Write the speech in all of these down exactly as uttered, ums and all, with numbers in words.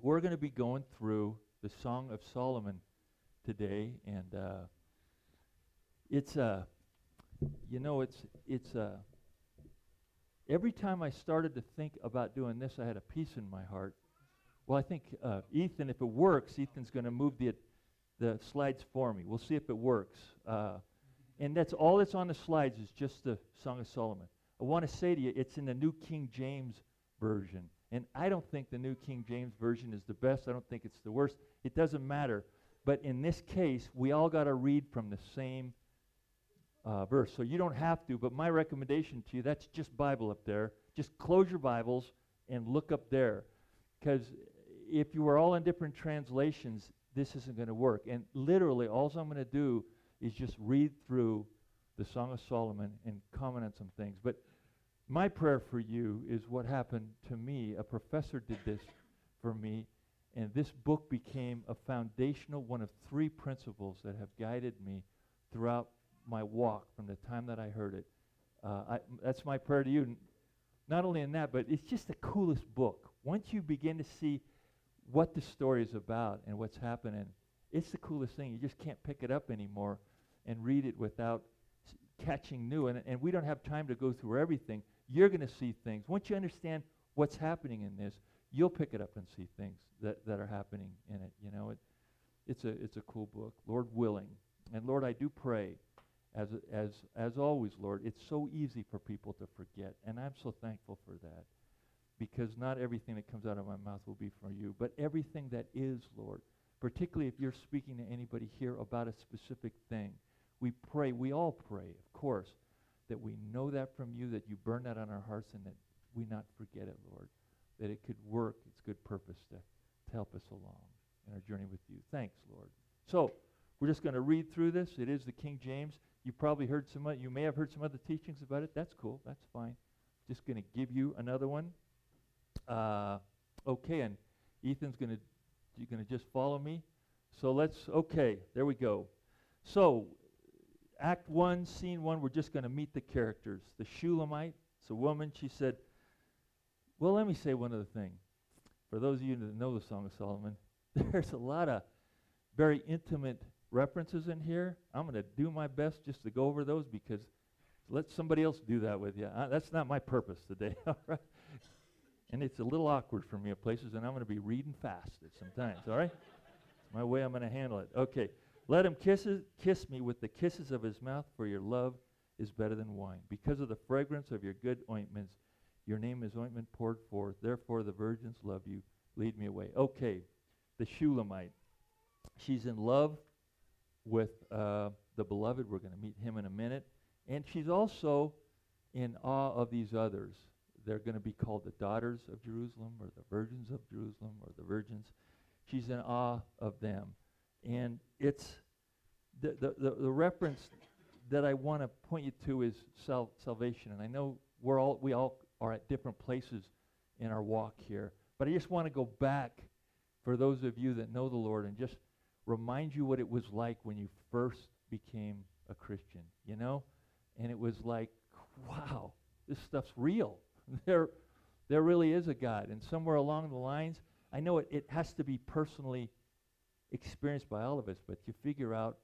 we're going to be going through the Song of Solomon today, and uh, it's uh, you know, it's it's uh, every time I started to think about doing this, I had a peace in my heart. Well, I think uh, Ethan, if it works, Ethan's going to move the the slides for me. We'll see if it works. Uh, and that's all that's on the slides is just the Song of Solomon. I want to say to you, it's in the New King James Version. And I don't think the New King James Version is the best. I don't think it's the worst. It doesn't matter. But in this case, we all got to read from the same uh, verse. So you don't have to, but my recommendation to you, that's just Bible up there. Just close your Bibles and look up there. Because if you were all in different translations, this isn't going to work. And literally, all I'm going to do is just read through the Song of Solomon and comment on some things. But my prayer for you is what happened to me. A professor did this for me, and this book became a foundational one of three principles that have guided me throughout my walk from the time that I heard it. Uh, I, that's my prayer to you. N- Not only in that, but it's just the coolest book. Once you begin to see what the story is about and what's happening, it's the coolest thing. You just can't pick it up anymore and read it without s- catching new. And, and we don't have time to go through everything. You're going to see things. Once you understand what's happening in this, you'll pick it up and see things that, that are happening in it. You know, it, it's a it's a cool book, Lord willing. And Lord, I do pray, as as as always, Lord, it's so easy for people to forget, and I'm so thankful for that, because not everything that comes out of my mouth will be for you, but everything that is, Lord, particularly if you're speaking to anybody here about a specific thing, we pray, we all pray, of course, that we know that from you, that you burn that on our hearts, and that we not forget it, Lord, that it could work its good purpose to, to help us along in our journey with you. Thanks, Lord. So we're just going to read through this. It is the King James. You probably heard some, you may have heard some other teachings about it. That's cool. That's fine. Just going to give you another one. Uh, okay, and Ethan's going to, you're going to just follow me. So let's, okay, there we go. So Act one, Scene one, we're just going to meet the characters. The Shulamite, it's a woman. She said, well, let me say one other thing. For those of you that know the Song of Solomon, there's a lot of very intimate references in here. I'm going to do my best just to go over those, because let somebody else do that with you. Uh, that's not my purpose today, all right? And it's a little awkward for me at places, and I'm going to be reading fast at sometimes, all right? It's my way I'm going to handle it. Okay. Let him kisses, kiss me with the kisses of his mouth, for your love is better than wine. Because of the fragrance of your good ointments, your name is ointment poured forth. Therefore the virgins love you. Lead me away. Okay, the Shulamite. She's in love with uh, the beloved. We're going to meet him in a minute. And she's also in awe of these others. They're going to be called the daughters of Jerusalem, or the virgins of Jerusalem, or the virgins. She's in awe of them. And it's the, the, the, the reference that I want to point you to is sal- salvation. And I know we're all we all are at different places in our walk here. But I just want to go back for those of you that know the Lord and just remind you what it was like when you first became a Christian, you know? And it was like, wow, this stuff's real. there, there really is a God. And somewhere along the lines, I know it, it has to be personally experienced by all of us, but you figure out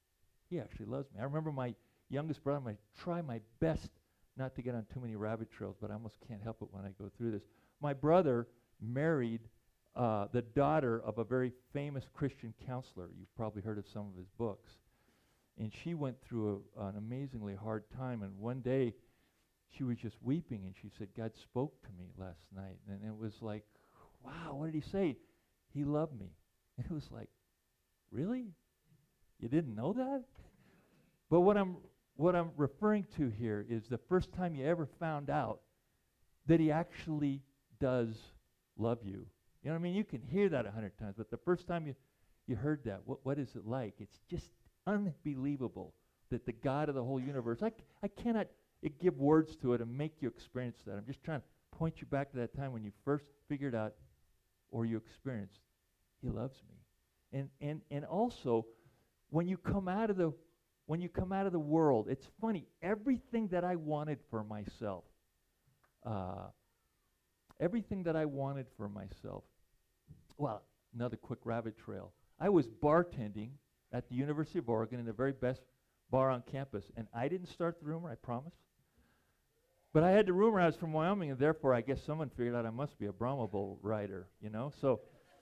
he actually loves me. I remember my youngest brother, I'm going to try my best not to get on too many rabbit trails, but I almost can't help it when I go through this. My brother married uh, the daughter of a very famous Christian counselor. You've probably heard of some of his books. And she went through a, an amazingly hard time, and one day she was just weeping, and she said, God spoke to me last night. And it was like, wow, what did he say? He loved me. And it was like, really? You didn't know that? But what I'm what I'm referring to here is the first time you ever found out that he actually does love you. You know what I mean? You can hear that a hundred times, but the first time you, you heard that, what what is it like? It's just unbelievable that the God of the whole universe, I, c- I cannot it give words to it and make you experience that. I'm just trying to point you back to that time when you first figured out or you experienced, he loves me. And and and also, when you come out of the when you come out of the world, it's funny. Everything that I wanted for myself, uh, everything that I wanted for myself, Well, another quick rabbit trail. I was bartending at the University of Oregon in the very best bar on campus, and I didn't start the rumor, I promise. But I had the rumor I was from Wyoming, and therefore I guess someone figured out I must be a Brahma Bull rider, you know? So,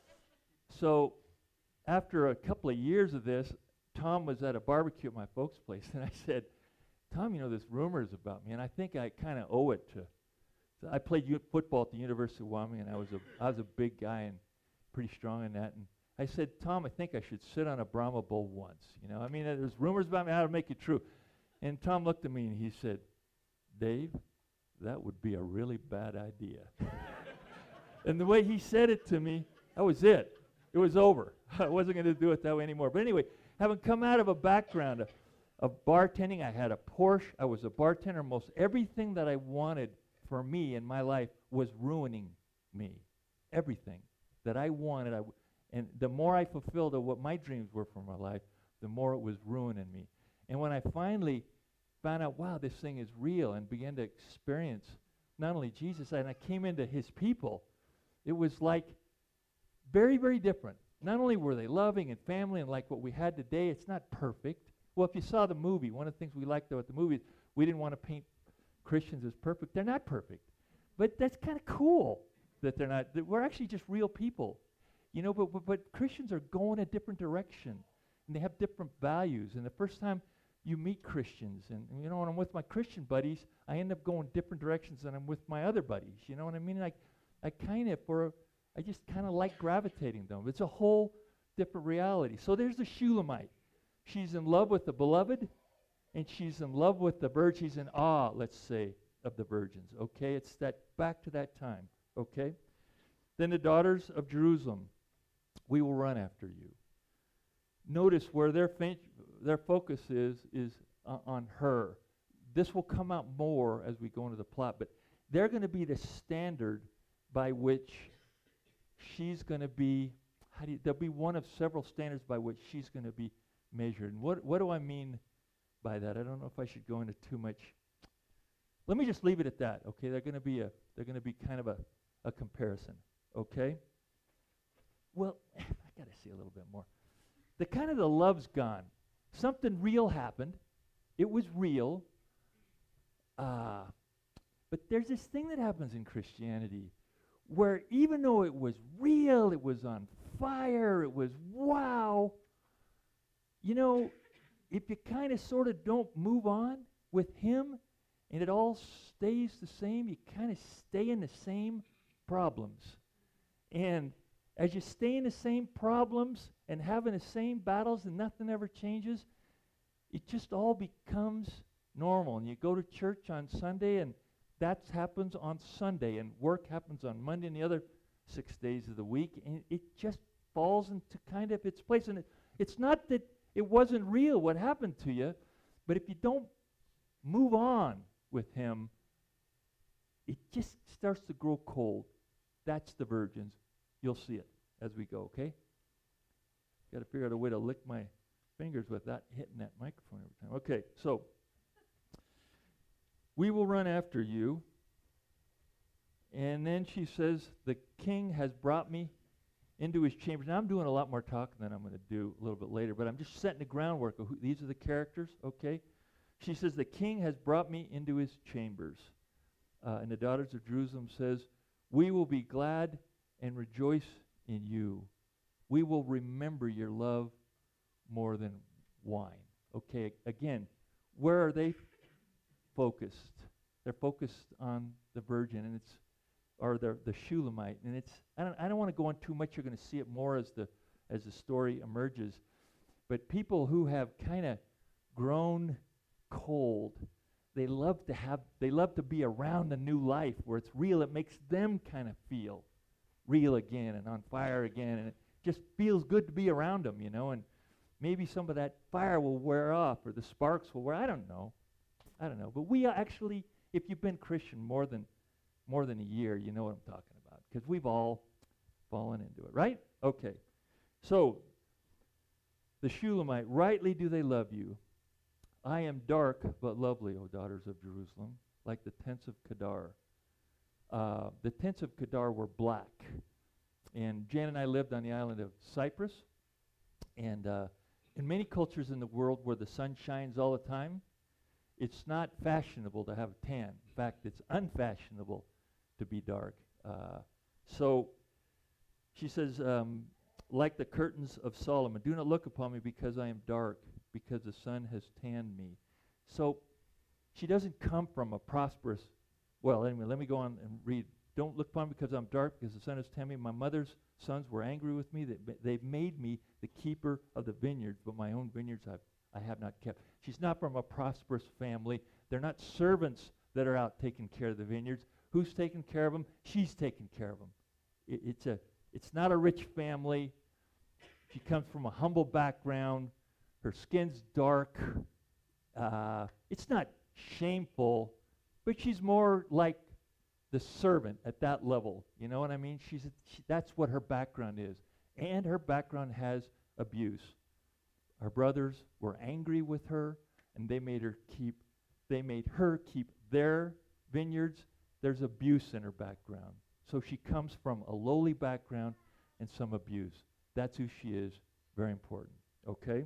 so after a couple of years of this, Tom was at a barbecue at my folks' place, and I said, Tom, you know, this rumor is about me, and I think I kind of owe it to. So I played u- football at the University of Wyoming, and I was a I was a big guy and pretty strong in that. And I said, Tom, I think I should sit on a Brahma Bull once. You know, I mean, uh, there's rumors about me, how to make it true. And Tom looked at me and he said, Dave, that would be a really bad idea. And the way he said it to me, that was it. It was over. I wasn't going to do it that way anymore. But anyway, having come out of a background of, of bartending, I had a Porsche. I was a bartender. Most everything that I wanted for me in my life was ruining me. Everything that I wanted, I w- and the more I fulfilled of what my dreams were for my life, the more it was ruining me. And when I finally found out, wow, this thing is real, and began to experience not only Jesus, and I came into his people, it was like very, very different. Not only were they loving and family and like what we had today, it's not perfect. Well, if you saw the movie, one of the things we liked about the movie is we didn't want to paint Christians as perfect. They're not perfect. But that's kind of cool that they're not. That we're actually just real people. You know, but, but, but Christians are going a different direction, and they have different values. And the first time you meet Christians, and, and you know, when I'm with my Christian buddies, I end up going different directions than I'm with my other buddies. You know what I mean? Like, I kind of, for, a, I just kind of like gravitating them. It's a whole different reality. So there's the Shulamite. She's in love with the beloved, and she's in love with the virgin. She's in awe, let's say, of the virgins. Okay, it's that back to that time. Okay, then the daughters of Jerusalem, we will run after you. Notice where their fa- their focus is is uh, on her. This will come out more as we go into the plot, but they're going to be the standard by which she's going to be. How do you, there'll be one of several standards by which she's going to be measured. And what what do I mean by that? I don't know if I should go into too much. Let me just leave it at that. Okay, they're going to be a they're going to be kind of a a comparison. Okay. Well, I got to see a little bit more. The kind of the love's gone. Something real happened. It was real. Uh, but there's this thing that happens in Christianity where even though it was real, it was on fire, it was wow, you know, if you kind of sort of don't move on with him and it all stays the same, you kind of stay in the same problems. And as you stay in the same problems and having the same battles and nothing ever changes, it just all becomes normal. And you go to church on Sunday and that happens on Sunday, and work happens on Monday and the other six days of the week, and it just falls into kind of its place. And it, it's not that it wasn't real what happened to you, but if you don't move on with him, it just starts to grow cold. That's the virgins. You'll see it as we go, okay? Got to figure out a way to lick my fingers without hitting that microphone every time. Okay, so we will run after you. And then she says, the king has brought me into his chambers. Now I'm doing a lot more talking than I'm going to do a little bit later, but I'm just setting the groundwork of who, these are the characters, okay? She says, the king has brought me into his chambers. Uh, and the daughters of Jerusalem says, we will be glad and rejoice in you. We will remember your love more than wine. Okay, again, where are they f- focused? They're focused on the virgin, and it's, or the the Shulamite, and it's. I don't. I don't want to go on too much. You're going to see it more as the as the story emerges. But people who have kind of grown cold, they love to have. They love to be around a new life where it's real. It makes them kind of feel real again and on fire again, and it just feels good to be around them, you know. And maybe some of that fire will wear off, or the sparks will wear. I don't know. I don't know. But we actually, if you've been Christian more than more than a year, you know what I'm talking about, because we've all fallen into it, right? Okay. So the Shulamite, rightly do they love you. I am dark but lovely, O daughters of Jerusalem, like the tents of Kedar. Uh, the tents of Kedar were black. And Jan and I lived on the island of Cyprus. And uh, in many cultures in the world where the sun shines all the time, it's not fashionable to have a tan. In fact, it's unfashionable to be dark. Uh, so she says, um, like the curtains of Solomon, do not look upon me because I am dark, because the sun has tanned me. So she doesn't come from a prosperous, well, anyway, let me go on and read. Don't look upon me because I'm dark, because the sun has tanned me. My mother's sons were angry with me. They, they've made me the keeper of the vineyards, but my own vineyards I've, I have not kept. She's not from a prosperous family. They're not servants that are out taking care of the vineyards. Who's taking care of them? She's taking care of them. It, it's a, it's not a rich family. She comes from a humble background. Her skin's dark. Uh, it's not shameful, but she's more like the servant at that level. You know what I mean? She's a, she, that's what her background is. And her background has abuse. Her brothers were angry with her, and they made her keep they made her keep their vineyards. There's abuse in her background. So she comes from a lowly background and some abuse. That's who she is. Very important. Okay?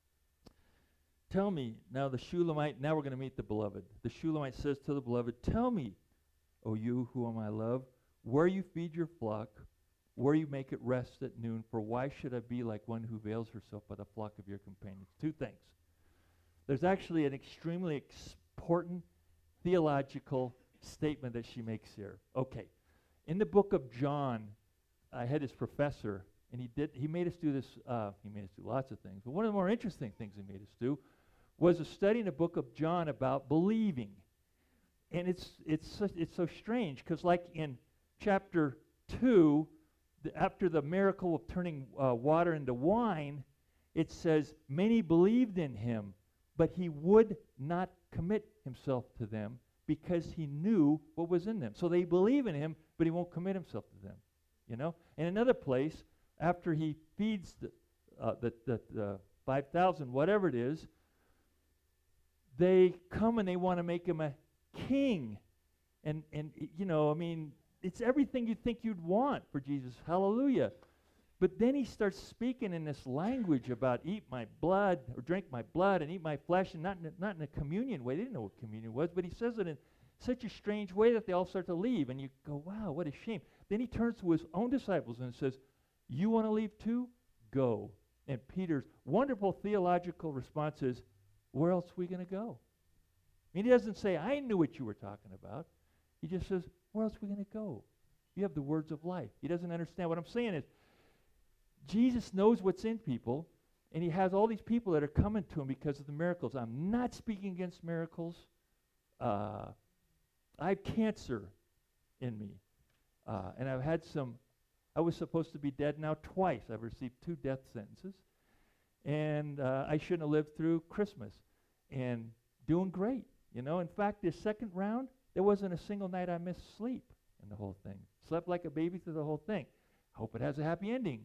Tell me, now the Shulamite, now we're going to meet the beloved. The Shulamite says to the beloved, tell me, O you whom I love, where you feed your flock, where you make it rest at noon, for why should I be like one who veils herself by the flock of your companions? Two things. There's actually an extremely ex- important theological statement that she makes here. Okay. In the book of John, I had this professor, and he did he made us do this, uh, he made us do lots of things, but one of the more interesting things he made us do was a study in the book of John about believing. And it's it's so, it's so strange, because like in chapter two, the, after the miracle of turning uh, water into wine, it says, many believed in him, but he would not commit himself to them because he knew what was in them. So they believe in him, but he won't commit himself to them. You know? In another place, after he feeds the, uh, the, the, the five thousand, whatever it is, they come and they want to make him a king. And, and you know, I mean, it's everything you'd think you'd want for Jesus. Hallelujah. But then he starts speaking in this language about eat my blood, or drink my blood, and eat my flesh, and not in a, not in a communion way. They didn't know what communion was, but he says it in such a strange way that they all start to leave. And you go, wow, what a shame. Then he turns to his own disciples and says, you want to leave too? Go. And Peter's wonderful theological response is, where else are we going to go? I mean, he doesn't say, I knew what you were talking about. He just says, where else are we going to go? You have the words of life. He doesn't understand. What I'm saying is, Jesus knows what's in people, and he has all these people that are coming to him because of the miracles. I'm not speaking against miracles. Uh, I have cancer in me, uh, and I've had some, I was supposed to be dead now twice. I've received two death sentences, and uh, I shouldn't have lived through Christmas, and doing great. You know, in fact, this second round, there wasn't a single night I missed sleep in the whole thing. Slept like a baby through the whole thing. Hope it has a happy ending.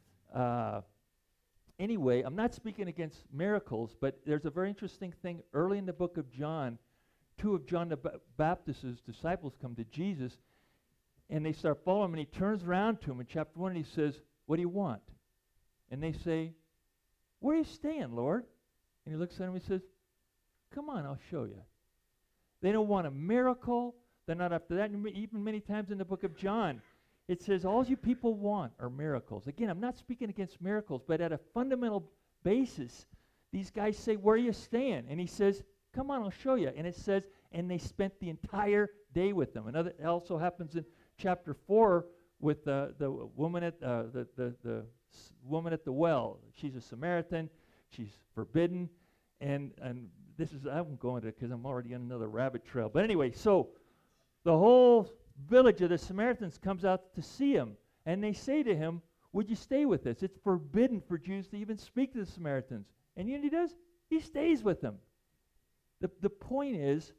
Uh, anyway, I'm not speaking against miracles, but there's a very interesting thing early in the book of John. Two of John the ba- Baptist's disciples come to Jesus, and they start following him, and he turns around to him in chapter one, and he says, what do you want? And they say, where are you staying, Lord? And he looks at him and he says, come on, I'll show you. They don't want a miracle. They're not up to that. And even many times in the book of John, it says all you people want are miracles. Again, I'm not speaking against miracles, but at a fundamental basis, these guys say, where are you staying? And he says, come on, I'll show you. And it says, and they spent the entire day with them. Another, it also happens in chapter four with uh, the woman at uh, the, the, the s- woman at the well. She's a Samaritan. She's forbidden. And, and this is, I won't go into it because I'm already on another rabbit trail. But anyway, so the whole village of the Samaritans comes out to see him, and they say to him, would you stay with us? It's forbidden for Jews to even speak to the Samaritans. And you know what he does? He stays with them. The the point is,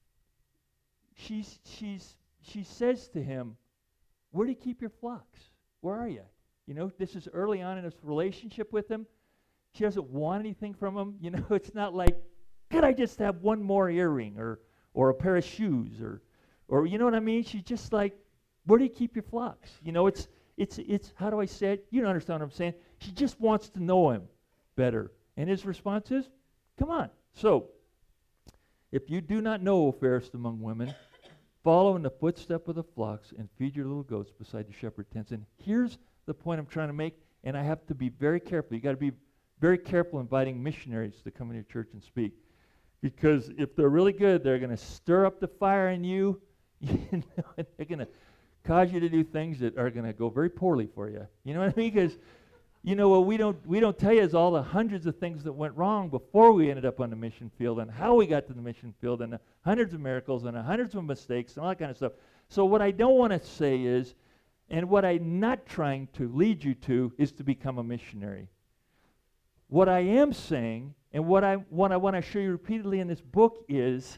she's she's she says to him, where do you keep your flocks? Where are you? You know, this is early on in his relationship with him. She doesn't want anything from him. You know, it's not like, could I just have one more earring or or a pair of shoes or Or you know what I mean? She's just like, where do you keep your flocks? You know, it's it's, it's, how do I say it? You don't understand what I'm saying. She just wants to know him better. And his response is, come on. So, if you do not know, O fairest among women, follow in the footstep of the flocks and feed your little goats beside the shepherd tents. And here's the point I'm trying to make, and I have to be very careful. You got to be very careful inviting missionaries to come into your church and speak. Because if they're really good, they're going to stir up the fire in you. You know, and they're going to cause you to do things that are going to go very poorly for you. You know what I mean? Because, you know, what we don't we don't tell you is all the hundreds of things that went wrong before we ended up on the mission field, and how we got to the mission field, and the hundreds of miracles, and the hundreds of mistakes, and all that kind of stuff. So what I don't want to say is, and what I'm not trying to lead you to, is to become a missionary. What I am saying, and what I, what I want to show you repeatedly in this book, is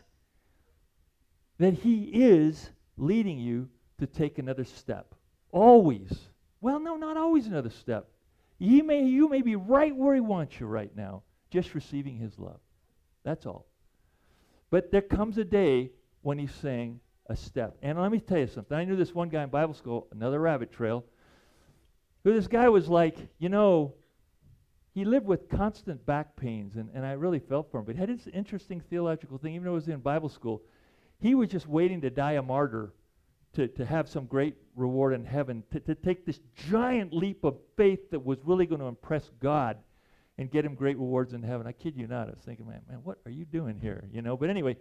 that he is leading you to take another step. Always. Well, no, not always another step. He may, you may be right where he wants you right now, just receiving his love. That's all. But there comes a day when he's saying a step. And let me tell you something. I knew this one guy in Bible school, another rabbit trail, who this guy was like, you know, he lived with constant back pains, and, and I really felt for him. But he had this interesting theological thing, even though he was in Bible school. He was just waiting to die a martyr to, to have some great reward in heaven, to, to take this giant leap of faith that was really going to impress God and get him great rewards in heaven. I kid you not. I was thinking, man, man, what are you doing here? You know. But anyway,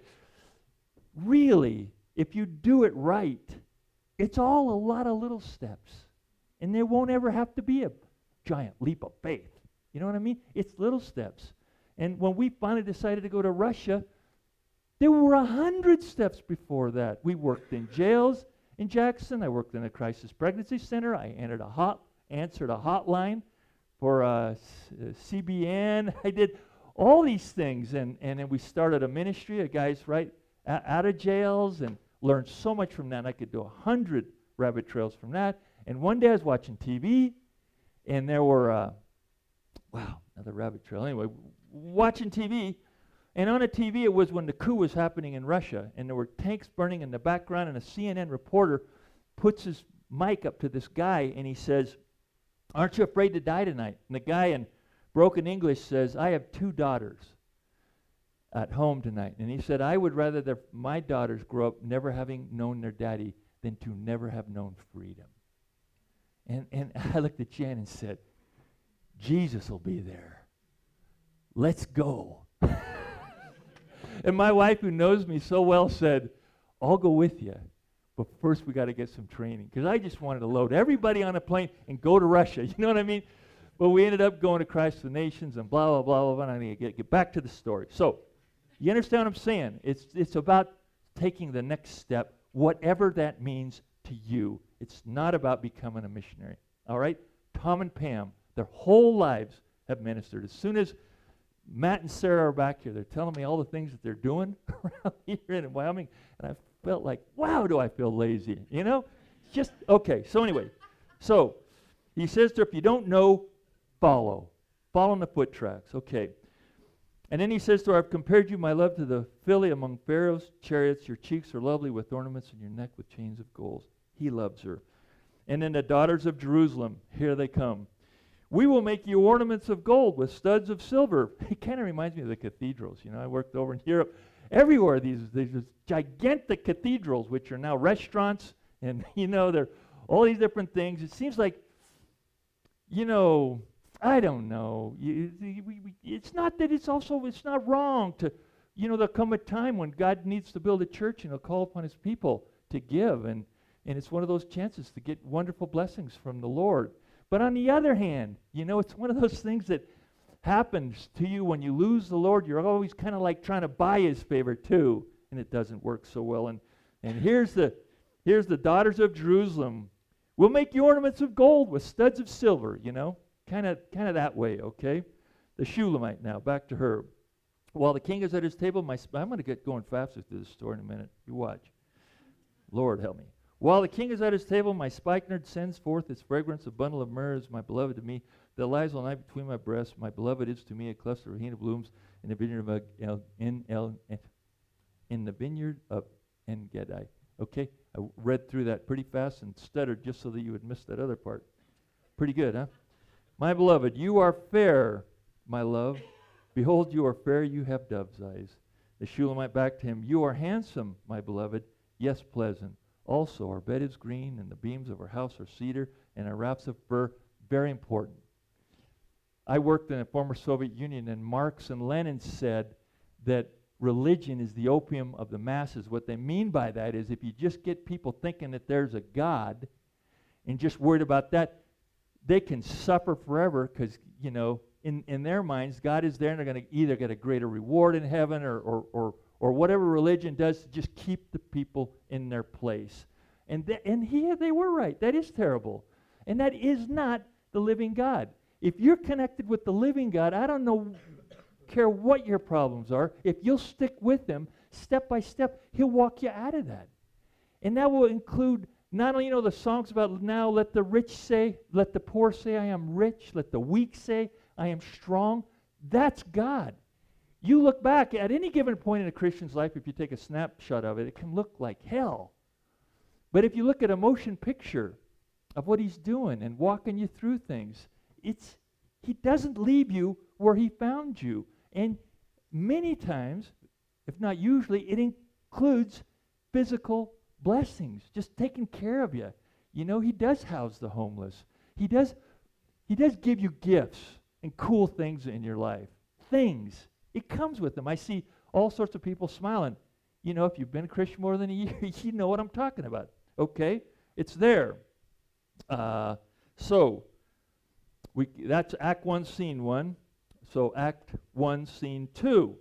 really, if you do it right, it's all a lot of little steps. And there won't ever have to be a giant leap of faith. You know what I mean? It's little steps. And when we finally decided to go to Russia, there were a hundred steps before that. We worked in jails in Jackson. I worked in a crisis pregnancy center. I entered a hot, answered a hotline for uh, s- uh, C B N. I did all these things, and, and then we started a ministry of guys right a- out of jails, and learned so much from that. And I could do a hundred rabbit trails from that. And one day I was watching T V, and there were, uh, wow, another rabbit trail. Anyway, w- watching T V. And on a T V, it was when the coup was happening in Russia, and there were tanks burning in the background, and a C N N reporter puts his mic up to this guy, and he says, aren't you afraid to die tonight? And the guy in broken English says, I have two daughters at home tonight. And he said, I would rather that my daughters grow up never having known their daddy than to never have known freedom. And, and I looked at Jan and said, Jesus will be there. Let's go. And my wife, who knows me so well, said, I'll go with you, but first we got to get some training. Because I just wanted to load everybody on a plane and go to Russia. You know what I mean? But we ended up going to Christ the Nations and blah, blah, blah, blah, blah. And I need to get, get back to the story. So, you understand what I'm saying? It's, it's about taking the next step, whatever that means to you. It's not about becoming a missionary. All right? Tom and Pam, their whole lives have ministered. As soon as Matt and Sarah are back here, they're telling me all the things that they're doing around here in Wyoming, and I felt like, wow, do I feel lazy, you know? Just, okay, so anyway, so he says to her, if you don't know, follow. Follow in the foot tracks, okay. And then he says to her, I've compared you, my love, to the filly among Pharaoh's chariots. Your cheeks are lovely with ornaments, and your neck with chains of gold. He loves her. And then the daughters of Jerusalem, here they come. We will make you ornaments of gold with studs of silver. It kind of reminds me of the cathedrals. You know, I worked over in Europe. Everywhere, these, these gigantic cathedrals, which are now restaurants, and, you know, they're all these different things. It seems like, you know, I don't know. You, you, we, we, it's not that it's also, it's not wrong to, you know, there'll come a time when God needs to build a church, and he'll call upon his people to give. And, and it's one of those chances to get wonderful blessings from the Lord. But on the other hand, you know, it's one of those things that happens to you when you lose the Lord. You're always kind of like trying to buy his favor too, and it doesn't work so well. And and here's the here's the daughters of Jerusalem. We'll make you ornaments of gold with studs of silver, you know, kind of kind of that way, okay? The Shulamite now, back to her. While the king is at his table, my sp- I'm going to get going faster through this story in a minute. You watch. Lord help me. While the king is at his table, my spikenard sends forth its fragrance, a bundle of myrrh is my beloved to me, that lies all night between my breasts. My beloved is to me a cluster of henna blooms in the vineyard of El, in, El, in the vineyard of En Gedi. Okay, I read through that pretty fast and stuttered just so that you would miss that other part. Pretty good, huh? My beloved, you are fair, my love. Behold, you are fair, you have dove's eyes. The Shulamite back to him, you are handsome, my beloved, yes, pleasant. Also, our bed is green, and the beams of our house are cedar, and our wraps of fur. Very important. I worked in a former Soviet Union, and Marx and Lenin said that religion is the opium of the masses. What they mean by that is if you just get people thinking that there's a God and just worried about that, they can suffer forever because, you know, in, in their minds, God is there and they're going to either get a greater reward in heaven or, or, or, or whatever religion does to just keep the people in their place. And, th- and he, they were right. That is terrible. And that is not the living God. If you're connected with the living God, I don't know, care what your problems are, if you'll stick with him step by step, he'll walk you out of that. And that will include not only, you know, the songs about now let the rich say, let the poor say I am rich, let the weak say I am strong. That's God. You look back at any given point in a Christian's life, if you take a snapshot of it, it can look like hell. But if you look at a motion picture of what he's doing and walking you through things, it's he doesn't leave you where he found you. And many times, if not usually, it includes physical blessings, just taking care of you. You know, he does house the homeless. He does he does give you gifts and cool things in your life. Things. It comes with them. I see all sorts of people smiling. You know, if you've been a Christian more than a year, you know what I'm talking about. Okay? It's there. Uh, so, we that's Act one, Scene one. So Act one, Scene two.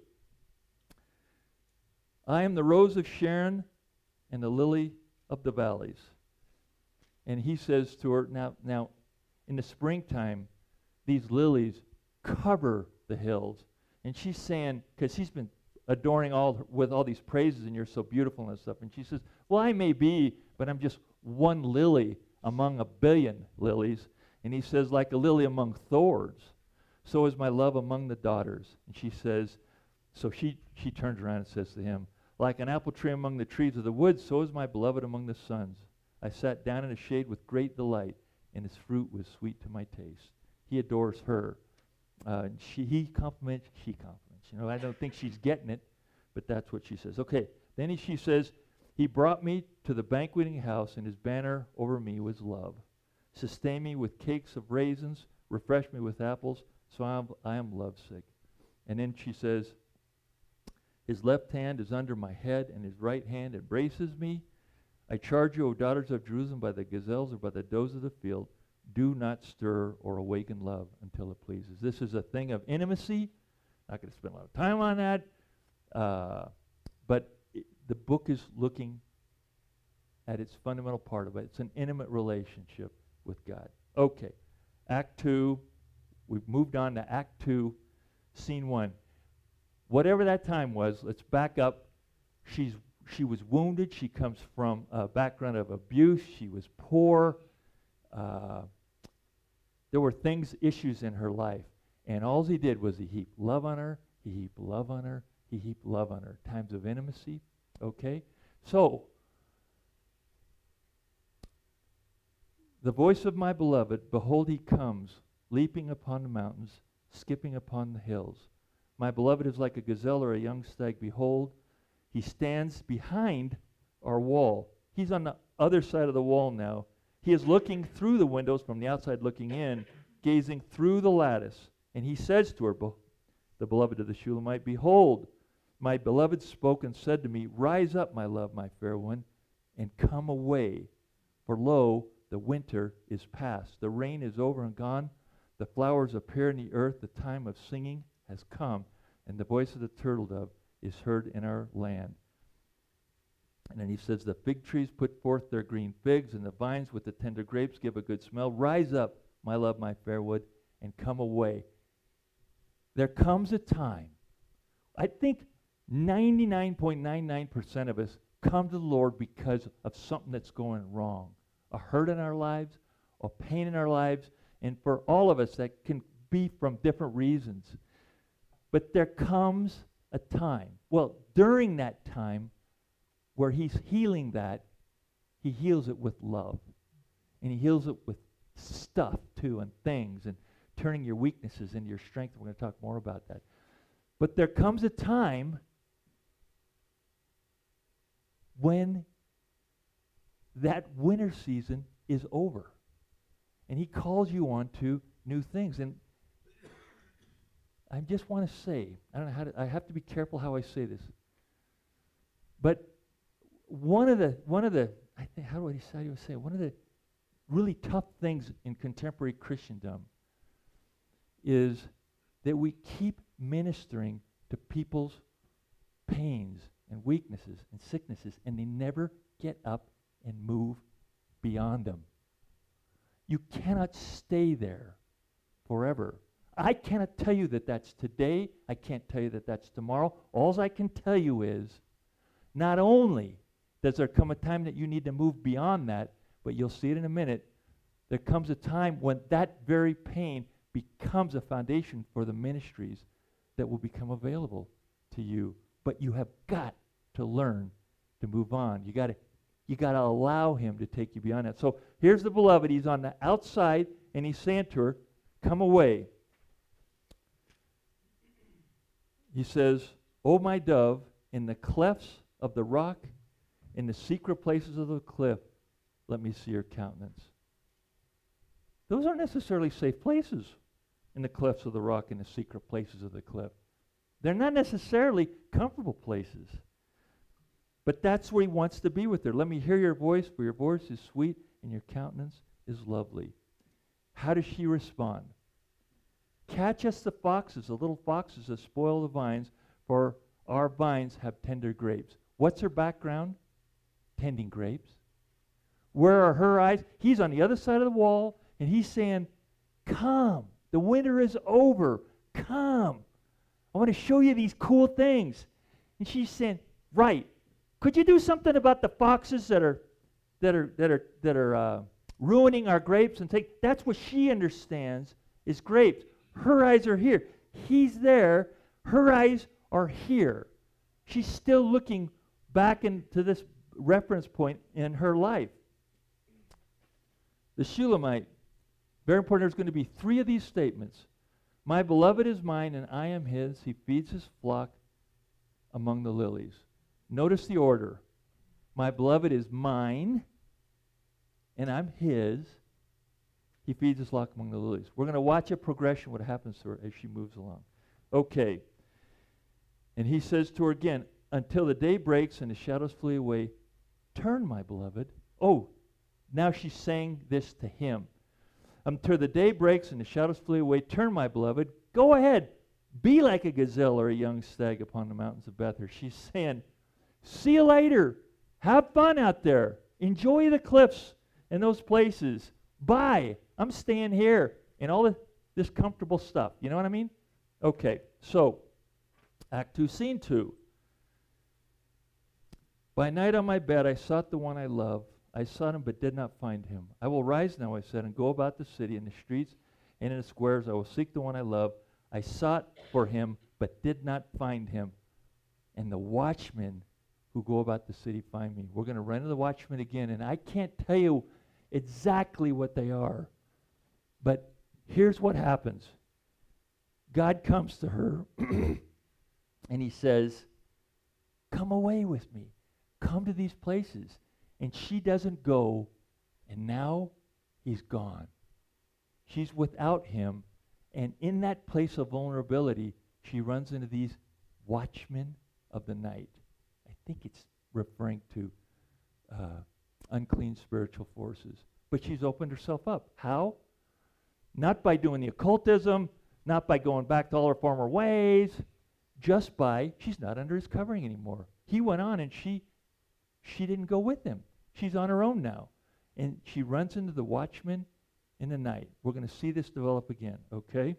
I am the rose of Sharon and the lily of the valleys. And he says to her, now, now in the springtime, these lilies cover the hills. And she's saying, because he's been adoring all with all these praises, and you're so beautiful and stuff. And she says, well, I may be, but I'm just one lily among a billion lilies. And he says, like a lily among thorns, so is my love among the daughters. And she says, so she, she turns around and says to him, like an apple tree among the trees of the woods, so is my beloved among the sons. I sat down in a shade with great delight, and his fruit was sweet to my taste. He adores her. Uh, and she, he compliments, she compliments. You know, I don't think she's getting it, but that's what she says. Okay, then he, she says, he brought me to the banqueting house, and his banner over me was love. Sustain me with cakes of raisins, refresh me with apples, so I am, I am lovesick. And then she says, his left hand is under my head, and his right hand embraces me. I charge you, O daughters of Jerusalem, by the gazelles or by the does of the field, do not stir or awaken love until it pleases. This is a thing of intimacy. Not going to spend a lot of time on that. Uh, but it, the book is looking at its fundamental part of it. It's an intimate relationship with God. Okay, Act two. We've moved on to Act two, Scene one. Whatever that time was, let's back up. She's she was wounded. She comes from a background of abuse. She was poor. Uh, there were things, issues in her life. And all he did was he heaped love on her. He heaped love on her. He heaped love on her. Times of intimacy. Okay? So, the voice of my beloved, behold, he comes, leaping upon the mountains, skipping upon the hills. My beloved is like a gazelle or a young stag. Behold, he stands behind our wall. He's on the other side of the wall now. He is looking through the windows from the outside looking in, gazing through the lattice. And he says to her, the beloved of the Shulamite, behold, my beloved spoke and said to me, rise up, my love, my fair one, and come away. For lo, the winter is past. The rain is over and gone. The flowers appear in the earth. The time of singing has come. And the voice of the turtle dove is heard in our land. And then he says, the fig trees put forth their green figs, and the vines with the tender grapes give a good smell. Rise up, my love, my fair wood, and come away. There comes a time, I think ninety-nine point nine nine percent of us come to the Lord because of something that's going wrong. A hurt in our lives, a pain in our lives, and for all of us that can be from different reasons. But there comes a time, well, during that time, where he's healing that, he heals it with love. And he heals it with stuff too, and things, and turning your weaknesses into your strength. We're going to talk more about that. But there comes a time when that winter season is over, and he calls you on to new things. And I just want to say, I don't know how to, I have to be careful how I say this, but one of the, one of the, I think, how do I decide to say, one of the really tough things in contemporary Christendom is that we keep ministering to people's pains and weaknesses and sicknesses, and they never get up and move beyond them. You cannot stay there forever. I cannot tell you that that's today. I can't tell you that that's tomorrow. All I can tell you is, not only does there come a time that you need to move beyond that, but you'll see it in a minute, there comes a time when that very pain becomes a foundation for the ministries that will become available to you. But you have got to learn to move on. You got to you got to allow him to take you beyond that. So here's the beloved. He's on the outside, and he's saying to her, come away. He says, O my dove, in the clefts of the rock, in the secret places of the cliff, let me see your countenance. Those aren't necessarily safe places, in the clefts of the rock, in the secret places of the cliff. They're not necessarily comfortable places. But that's where he wants to be with her. Let me hear your voice, for your voice is sweet and your countenance is lovely. How does she respond? Catch us the foxes, the little foxes that spoil the vines, for our vines have tender grapes. What's her background? Tending grapes. Where are her eyes? He's on the other side of the wall, and he's saying, come. The winter is over. Come. I want to show you these cool things. And she's saying, right. Could you do something about the foxes that are that are that are that are uh, ruining our grapes and take? That's what she understands is grapes. Her eyes are here. He's there. Her eyes are here. She's still looking back into this reference point in her life. The Shulamite. Very important. There's going to be three of these statements. My beloved is mine, and I am his. He feeds his flock among the lilies. Notice the order. My beloved is mine, and I'm his. He feeds his flock among the lilies. We're going to watch a progression, what happens to her as she moves along. Okay. And he says to her again, until the day breaks and the shadows flee away, turn, my beloved. Oh, now she's saying this to him. Until the day breaks and the shadows flee away, turn, my beloved. Go ahead. Be like a gazelle or a young stag upon the mountains of Bether. She's saying, see you later. Have fun out there. Enjoy the cliffs and those places. Bye. I'm staying here. And all this, this comfortable stuff. You know what I mean? Okay. So, Act two, Scene two. By night on my bed I sought the one I love. I sought him but did not find him. I will rise now, I said, and go about the city, in the streets and in the squares. I will seek the one I love. I sought for him but did not find him. And the watchmen who go about the city find me. We're going to run to the watchmen again, and I can't tell you exactly what they are. But here's what happens. God comes to her, and he says, come away with me. Come to these places. And she doesn't go, and now he's gone. She's without him, and in that place of vulnerability, she runs into these watchmen of the night. I think it's referring to uh, unclean spiritual forces. But she's opened herself up. How? Not by doing the occultism, not by going back to all her former ways, just by, she's not under his covering anymore. He went on, and she she didn't go with him. She's on her own now. And she runs into the watchman in the night. We're going to see this develop again, okay?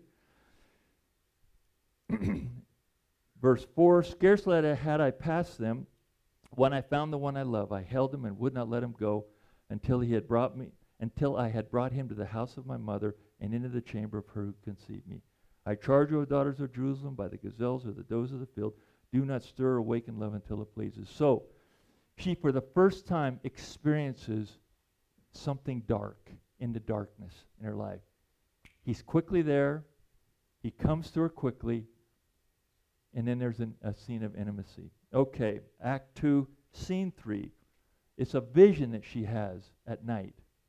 Verse four, scarcely had I passed them when I found the one I love. I held him and would not let him go until he had brought me, until I had brought him to the house of my mother and into the chamber of her who conceived me. I charge you, O daughters of Jerusalem, by the gazelles or the does of the field, do not stir or awaken love until it pleases. So, she, for the first time, experiences something dark. into darkness in her life. He's quickly there. He comes to her quickly. And then there's an, a scene of intimacy. Okay, Act two, Scene three. It's a vision that she has at night.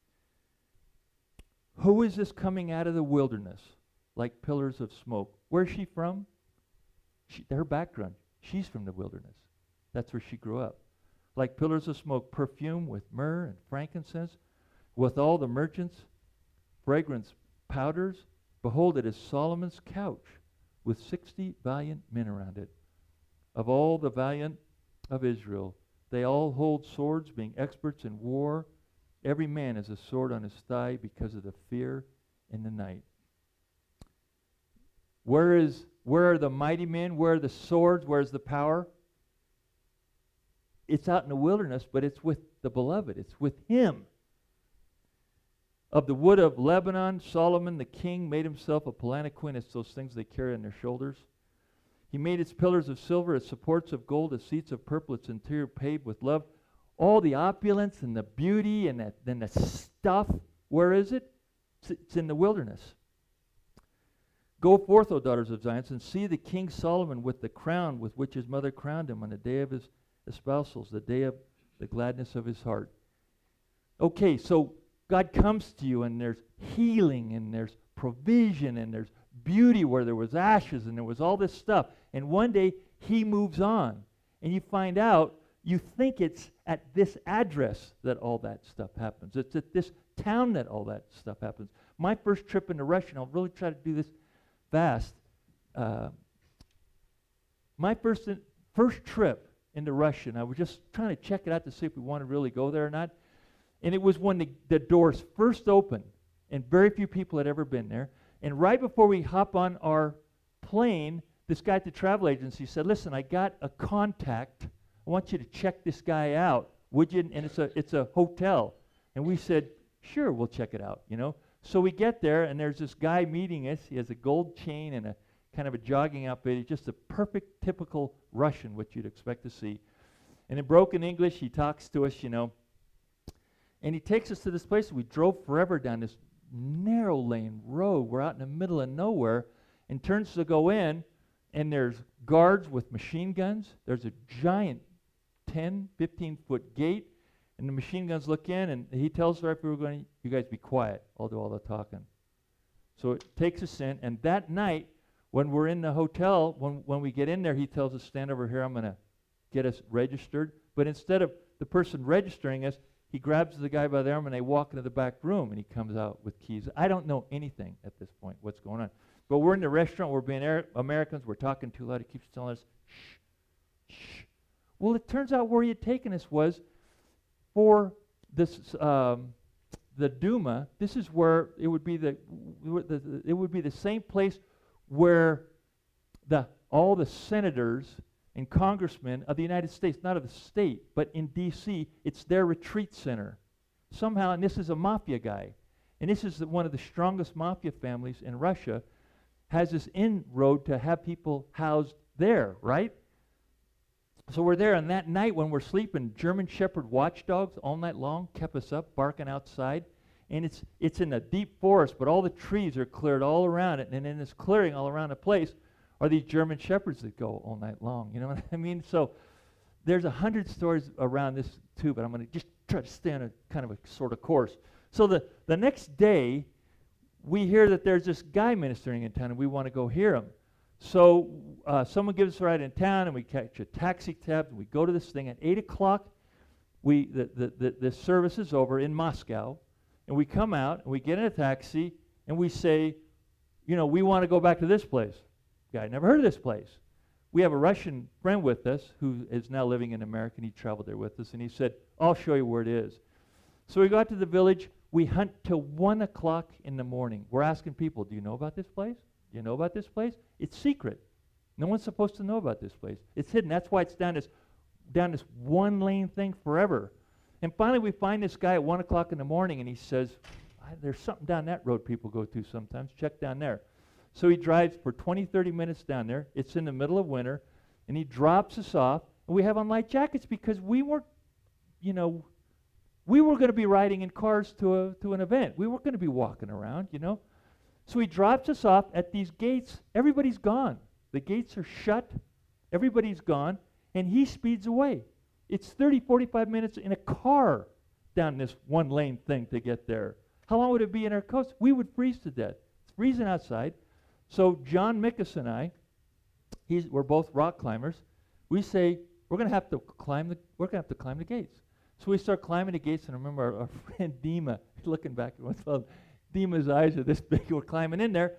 Who is this coming out of the wilderness like pillars of smoke? Where's she from? She, her background. She's from the wilderness. That's where she grew up. Like pillars of smoke, perfume with myrrh and frankincense, with all the merchants' fragrance powders. Behold, it is Solomon's couch, with sixty valiant men around it. Of all the valiant of Israel, they all hold swords, being experts in war. Every man has a sword on his thigh because of the fear in the night. Where is where are the mighty men? Where are the swords? Where is the power? It's out in the wilderness, but it's with the beloved. It's with him. Of the wood of Lebanon, Solomon the king made himself a palanquin. It's those things they carry on their shoulders. He made its pillars of silver, its supports of gold, its seats of purple, its interior paved with love. All the opulence and the beauty and then the stuff, where is it? It's, it's in the wilderness. Go forth, O daughters of Zion, and see the king Solomon with the crown with which his mother crowned him on the day of his espousals, the day of the gladness of his heart. Okay, so God comes to you and there's healing and there's provision and there's beauty where there was ashes and there was all this stuff. And one day he moves on and you find out, you think it's at this address that all that stuff happens. It's at this town that all that stuff happens. My first trip into Russia, and I'll really try to do this fast. Uh, my first in, first trip into Russia, and I was just trying to check it out to see if we want to really go there or not. And it was when the, the doors first opened, and very few people had ever been there. And right before we hop on our plane, this guy at the travel agency said, listen, I got a contact. I want you to check this guy out. Would you? And it's a it's a hotel. And we said, sure, we'll check it out, you know. So we get there, and there's this guy meeting us. He has a gold chain and a kind of a jogging outfit. He's just a perfect, typical Russian, which you'd expect to see. And in broken English, he talks to us, you know. And he takes us to this place. We drove forever down this narrow lane road. We're out in the middle of nowhere, and turns to go in, and there's guards with machine guns. There's a giant ten, fifteen foot gate, and the machine guns look in, and he tells us right before we're going, you guys be quiet. I'll do all the talking. So it takes us in, and that night, when we're in the hotel, when, when we get in there, he tells us, stand over here, I'm going to get us registered. But instead of the person registering us, he grabs the guy by the arm, and they walk into the back room, and he comes out with keys. I don't know anything at this point, what's going on. But we're in the restaurant, we're being Amer- Americans, we're talking too loud, he keeps telling us, shh, shh. Well, it turns out where he had taken us was for this, um, the Duma. This is where it would be the, the, the it would be the same place where the all the senators and congressmen of the United States, not of the state, but in D C, it's their retreat center. Somehow, and this is a mafia guy, and this is the, one of the strongest mafia families in Russia, has this inroad to have people housed there, right? So we're there, and that night when we're sleeping, German Shepherd watchdogs all night long kept us up, barking outside. And it's it's in a deep forest, but all the trees are cleared all around it. And in this clearing all around the place are these German Shepherds that go all night long. You know what I mean? So there's a hundred stories around this too, but I'm going to just try to stay on a kind of a sort of course. So the, the next day, we hear that there's this guy ministering in town, and we want to go hear him. So uh, someone gives us a ride in town, and we catch a taxi cab, and we go to this thing at eight o'clock. We the, the, the, the service is over in Moscow, and we come out, and we get in a taxi, and we say, you know, we want to go back to this place. Guy never heard of this place. We have a Russian friend with us who is now living in America, and he traveled there with us, and he said, I'll show you where it is. So we got to the village. We hunt till one o'clock in the morning. We're asking people, do you know about this place? Do you know about this place? It's secret. No one's supposed to know about this place. It's hidden. That's why it's down this, down this one lane thing forever. And finally we find this guy at one o'clock in the morning, and he says, there's something down that road people go to sometimes. Check down there. So he drives for twenty, thirty minutes down there. It's in the middle of winter, and he drops us off, and we have on light jackets because we weren't, you know, We were going to be riding in cars to a to an event. We weren't going to be walking around, you know. So he drops us off at these gates. Everybody's gone. The gates are shut. Everybody's gone. And he speeds away. It's thirty, forty-five minutes in a car down this one lane thing to get there. How long would it be in our coats? We would freeze to death. It's freezing outside. So John Mickus and I, he's, we're both rock climbers. We say, we're going to have to climb the we're going to have to climb the gates. So we start climbing the gates, and I remember our, our friend Dima, looking back at myself, Dima's eyes are this big. We're climbing in there.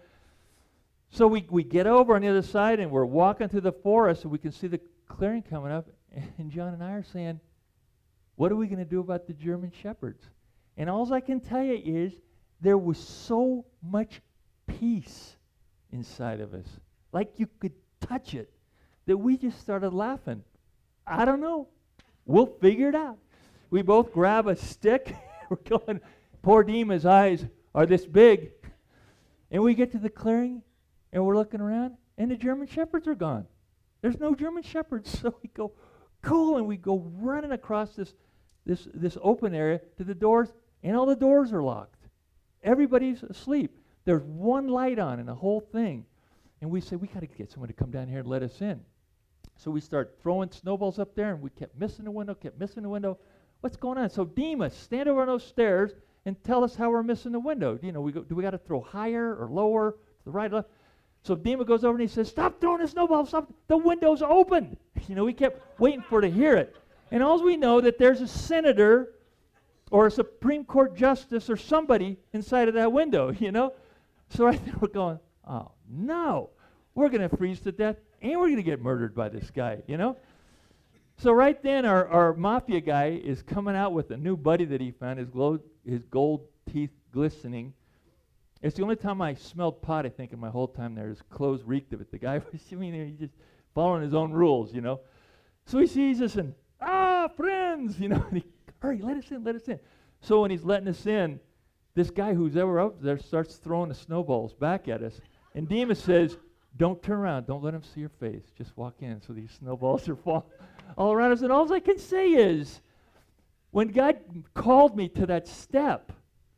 So we, we get over on the other side, and we're walking through the forest, and we can see the clearing coming up. And John and I are saying, what are we going to do about the German shepherds? And all I can tell you is there was so much peace inside of us, like you could touch it, that we just started laughing. I don't know. We'll figure it out. We both grab a stick. We're going, poor Dima's eyes are this big. And we get to the clearing, and we're looking around, and the German shepherds are gone. There's no German shepherds. So we go, cool, and we go running across this, this, this open area to the doors, and all the doors are locked. Everybody's asleep. There's one light on in the whole thing. And we say, we got to get someone to come down here and let us in. So we start throwing snowballs up there, and we kept missing the window, kept missing the window. What's going on? So Dima, stand over on those stairs and tell us how we're missing the window. You know, we go, do we got to throw higher or lower, to the right, left? So Dima goes over and he says, stop throwing the snowballs, stop. The window's open. You know, we kept waiting for to hear it. And all we know that there's a senator or a Supreme Court justice or somebody inside of that window, you know. So right there we're going, oh, no. We're going to freeze to death, and we're going to get murdered by this guy, you know. So right then our, our mafia guy is coming out with a new buddy that he found, his, glow, his gold teeth glistening. It's the only time I smelled pot, I think, in my whole time there. His clothes reeked of it. The guy was, I mean, he's just following his own rules, you know. So he sees us and, ah, friends, you know. And he, hurry, let us in, let us in. So when he's letting us in, this guy who's ever up there starts throwing the snowballs back at us. And Dima says, don't turn around. Don't let him see your face. Just walk in. So these snowballs are falling all around us. And all I can say is, when God called me to that step,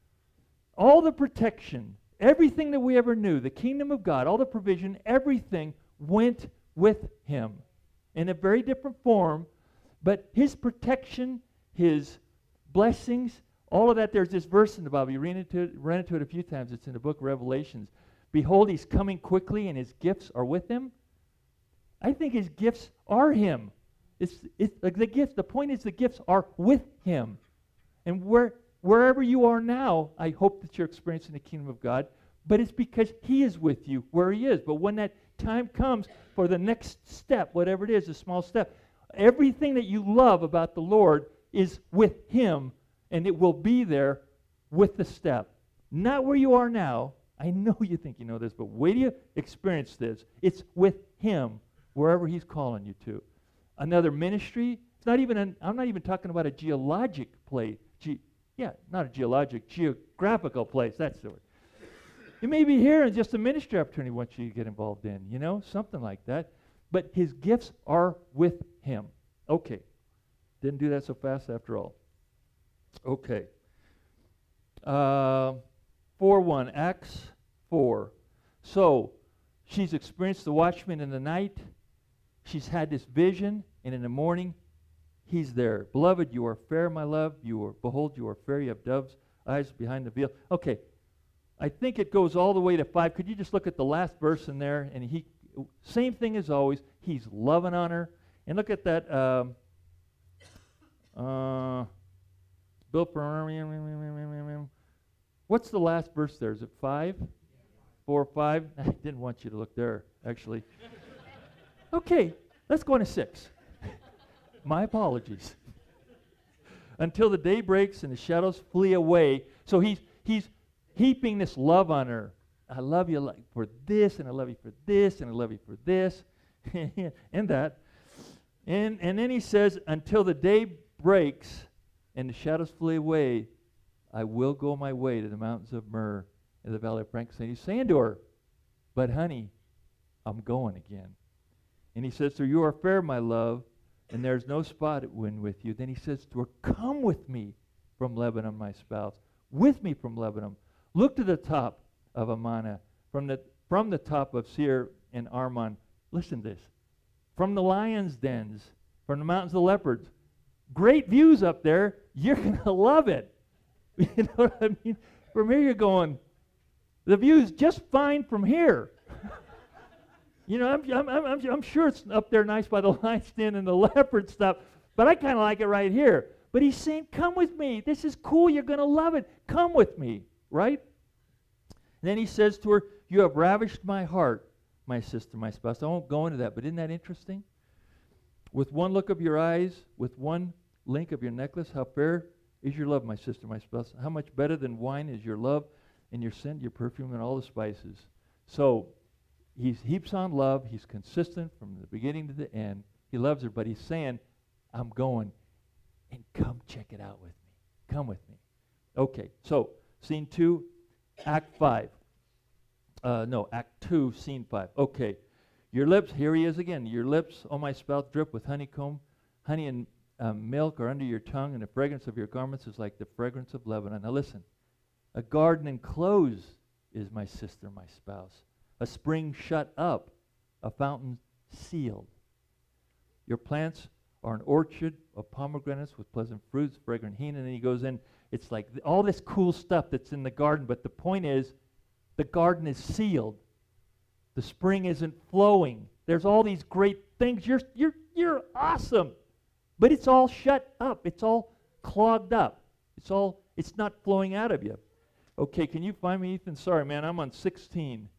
all the protection, everything that we ever knew, the kingdom of God, all the provision, everything went with him in a very different form. But his protection, his blessings, all of that, there's this verse in the Bible. You ran into it, ran into it a few times. It's in the book of Revelations. Behold, he's coming quickly, and his gifts are with him. I think his gifts are him. It's, it's like the gifts. The point is the gifts are with him. And where, wherever you are now, I hope that you're experiencing the kingdom of God. But it's because he is with you where he is. But when that time comes for the next step, whatever it is, a small step, everything that you love about the Lord is with him, and it will be there with the step. Not where you are now. I know you think you know this, but wait till you experience this. It's with him wherever he's calling you to. Another ministry. It's not even. An, I'm not even talking about a geologic place. Ge, yeah, not a geologic, geographical place. That's the word. You may be here and just a ministry opportunity once you get involved in. You know, something like that. But his gifts are with him. Okay, didn't do that so fast after all. Okay. Uh, four one, Acts four. So, she's experienced the watchman in the night. She's had this vision, and in the morning, he's there. Beloved, you are fair, my love. You are, behold, you are fair. You have dove's eyes behind the veil. Okay. I think it goes all the way to five. Could you just look at the last verse in there? And he, same thing as always. He's loving on her. And look at that. Um, uh, Bill for what's the last verse there? Is it five? Four or five? I didn't want you to look there, actually. Okay, let's go on to six. My apologies. Until the day breaks and the shadows flee away. So he's he's heaping this love on her. I love you like for this, and I love you for this, and I love you for this, and that. And and then he says, until the day breaks and the shadows flee away, I will go my way to the mountains of myrrh in the valley of frankincense. He's saying to her, but honey, I'm going again. And he says to her, you are fair, my love, and there's no spot at wind with you. Then he says to her, come with me from Lebanon, my spouse. With me from Lebanon. Look to the top of Amana, from the from the top of Seir and Armon. Listen to this. From the lions' dens, from the mountains of the leopards. Great views up there. You're going to love it. You know what I mean? From here you're going, the view's just fine from here. You know, I'm, I'm, I'm, I'm sure it's up there nice by the lion's den and the leopard stuff, but I kind of like it right here. But he's saying, come with me. This is cool. You're going to love it. Come with me, right? And then he says to her, you have ravished my heart, my sister, my spouse. I won't go into that, but isn't that interesting? With one look of your eyes, with one link of your necklace, how fair is your love, my sister, my spouse. How much better than wine is your love and your scent, your perfume, and all the spices. So he heaps on love. He's consistent from the beginning to the end. He loves her, but he's saying, I'm going, and come check it out with me. Come with me. Okay, so scene two, act five. Uh, no, act two, scene five. Okay, your lips, here he is again. Your lips, oh my spouse, drip with honeycomb. Honey and um, milk are under your tongue, and the fragrance of your garments is like the fragrance of Lebanon. Now listen, a garden enclosed is my sister, my spouse. A spring shut up, a fountain sealed. Your plants are an orchard of pomegranates with pleasant fruits, fragrant heat, and then he goes in. It's like th- all this cool stuff that's in the garden, but the point is, the garden is sealed. The spring isn't flowing. There's all these great things. You're you're you're awesome, but it's all shut up. It's all clogged up. It's all it's not flowing out of you. Okay, can you find me, Ethan? Sorry, man, I'm on sixteen.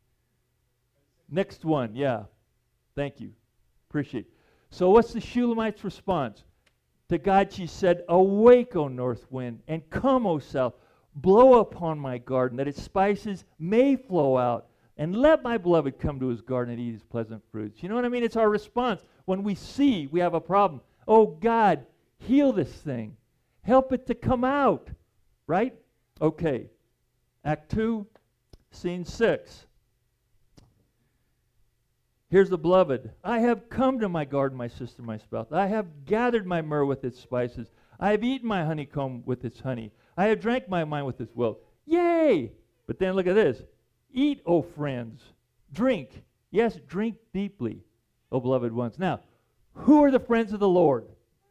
Next one, yeah. Thank you. Appreciate it. So what's the Shulamite's response? To God she said, awake, O north wind, and come, O south. Blow upon my garden, that its spices may flow out. And let my beloved come to his garden and eat his pleasant fruits. You know what I mean? It's our response when we see we have a problem. Oh, God, heal this thing. Help it to come out. Right? Okay. Act two, scene six. Here's the beloved. I have come to my garden, my sister, my spouse. I have gathered my myrrh with its spices. I have eaten my honeycomb with its honey. I have drank my wine with its well. Yay! But then look at this. Eat, O friends. Drink. Yes, drink deeply, O beloved ones. Now, who are the friends of the Lord?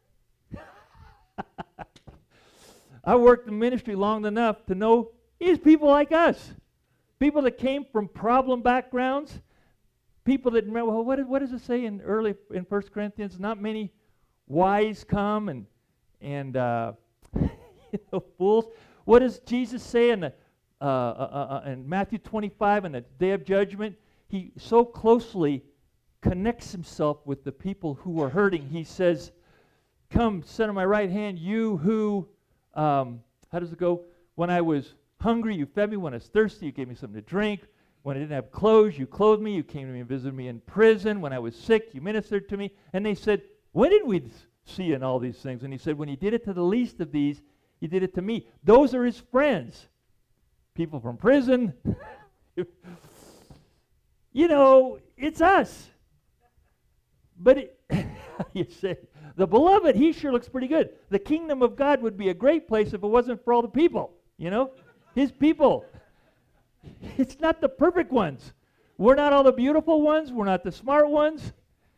I worked in ministry long enough to know it's people like us. People that came from problem backgrounds. People that remember, well, what, is, what does it say in early in First Corinthians? Not many wise come and and uh, you know, fools. What does Jesus say in the, uh, uh, uh, in Matthew twenty-five in the day of judgment? He so closely connects himself with the people who are hurting. He says, "Come, sit on my right hand, you who." Um, how does it go? When I was hungry, you fed me. When I was thirsty, you gave me something to drink. When I didn't have clothes, you clothed me. You came to me and visited me in prison. When I was sick, you ministered to me. And they said, when did we see you in all these things? And he said, when you did it to the least of these, you did it to me. Those are his friends. People from prison. You know, it's us. But it, you say, the beloved, he sure looks pretty good. The kingdom of God would be a great place if it wasn't for all the people, you know? His people. It's not the perfect ones. We're not all the beautiful ones. We're not the smart ones.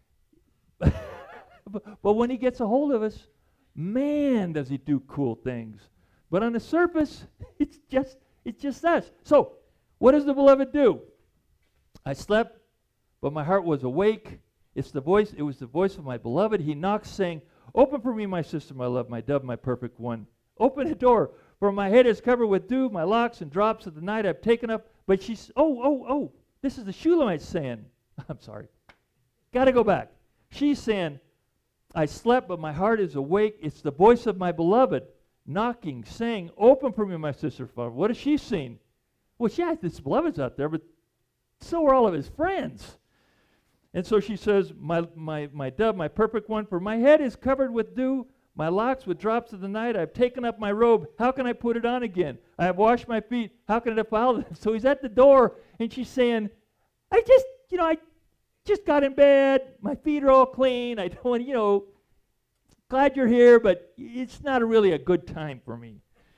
But when he gets a hold of us, man, does he do cool things. But on the surface, it's just it's just us. So, what does the beloved do? I slept, but my heart was awake. It's the voice. It was the voice of my beloved. He knocks, saying, "Open for me, my sister, my love, my dove, my perfect one. Open the door. For my head is covered with dew, my locks and drops of the night I've taken up." But she's, oh, oh, oh, this is the Shulamite saying, I'm sorry, got to go back. She's saying, I slept, but my heart is awake. It's the voice of my beloved knocking, saying, open for me, my sister. What has she seen? Well, she has this beloved's out there, but so are all of his friends. And so she says, my, my, my dove, my perfect one, for my head is covered with dew, my locks with drops of the night. I've taken up my robe. How can I put it on again? I have washed my feet. How can I defile them? So he's at the door, and she's saying, I just, you know, I just got in bed. My feet are all clean. I don't, you know, glad you're here, but it's not a really a good time for me.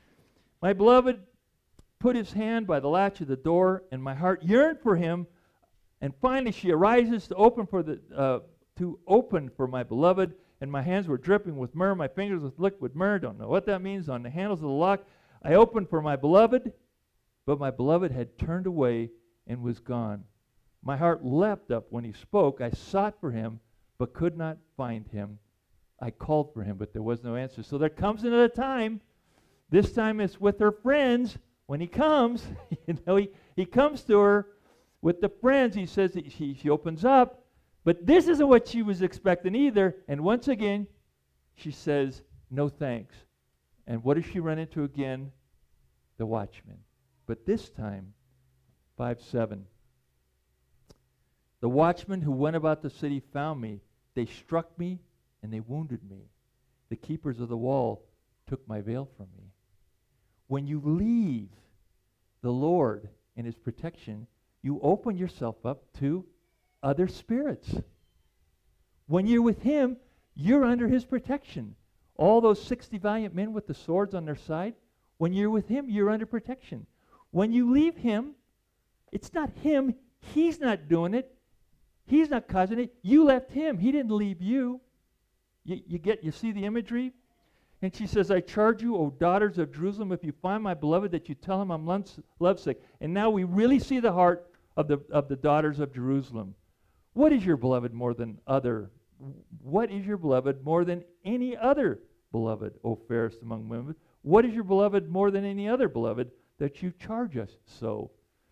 My beloved put his hand by the latch of the door, and my heart yearned for him. And finally she arises to open for the uh, to open for my beloved, and my hands were dripping with myrrh, my fingers with liquid myrrh. Don't know what that means. On the handles of the lock, I opened for my beloved, but my beloved had turned away and was gone. My heart leapt up when he spoke. I sought for him, but could not find him. I called for him, but there was no answer. So there comes another time. This time it's with her friends. When he comes, you know, he, he comes to her with the friends. He says that she, she opens up, but this isn't what she was expecting either. And once again, she says, no thanks. And what does she run into again? The watchman. But this time, five seven. The watchmen who went about the city found me. They struck me and they wounded me. The keepers of the wall took my veil from me. When you leave the Lord and his protection, you open yourself up to other spirits. When you're with him, you're under his protection. All those sixty valiant men with the swords on their side, when you're with him, you're under protection. When you leave him, it's not him. He's not doing it. He's not causing it. You left him. He didn't leave you. You, you get, you see the imagery? And she says, I charge you, O daughters of Jerusalem, if you find my beloved, that you tell him I'm lovesick. And now we really see the heart of the of the daughters of Jerusalem. What is your beloved more than other? What is your beloved more than any other beloved, O fairest among women? What is your beloved more than any other beloved, that you charge us so?